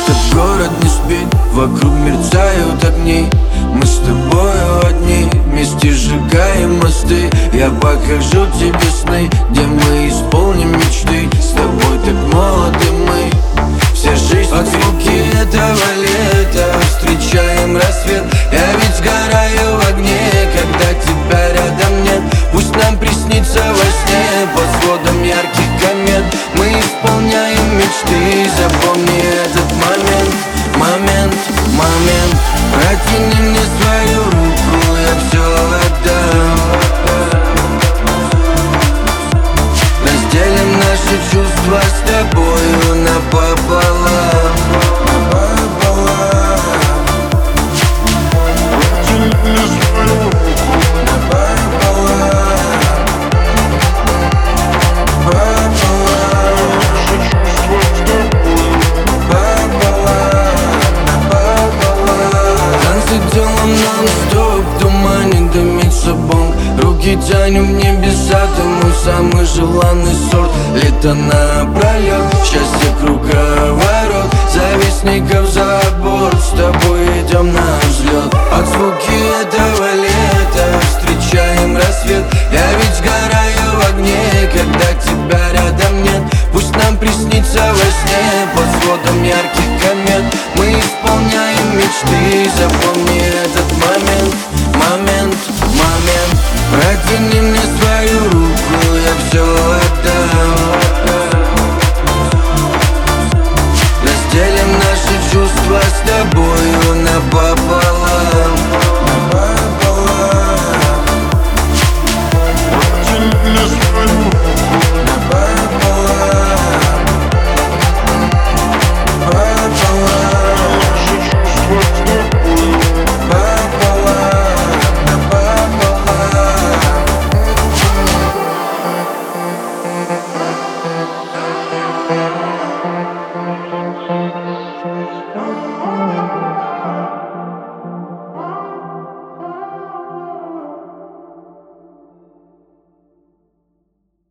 Этот город не спит, вокруг мерцают огни. Мы с тобою одни, вместе сжигаем мосты. Я покажу тебе сны, где мы исполним мечты. С тобой так молоды мы, вся жизнь под звуки этого лета. Встречаем рассвет, я ведь сгораю в огне, когда тебя рядом нет. Пусть нам приснится во сне, под сводом ярких комет мы исполняем мечты. Запомни этот момент, момент, момент. Протяни мне свою руку, я все отдам. Разделим наши чувства с тобою напополам. Протяни мне свою руку. Нон-стоп, в тумане дымится бонг. Руки тянем в небеса, ты мой самый желанный сорт. Лето напролет, счастье круговорот. Завистников за борт, с тобой идем на взлет. От звуки этого лета встречаем рассвет. Я ведь сгораю в огне, когда тебя рядом нет. Пусть нам приснится во сне, под сводом ярких комет мы исполняем мечты. Запомни этот момент, момент, момент. Протяни мне свою руку, я все отдам. Разделим наши чувства с тобою напополам. Протяни мне свою руку. Напополам.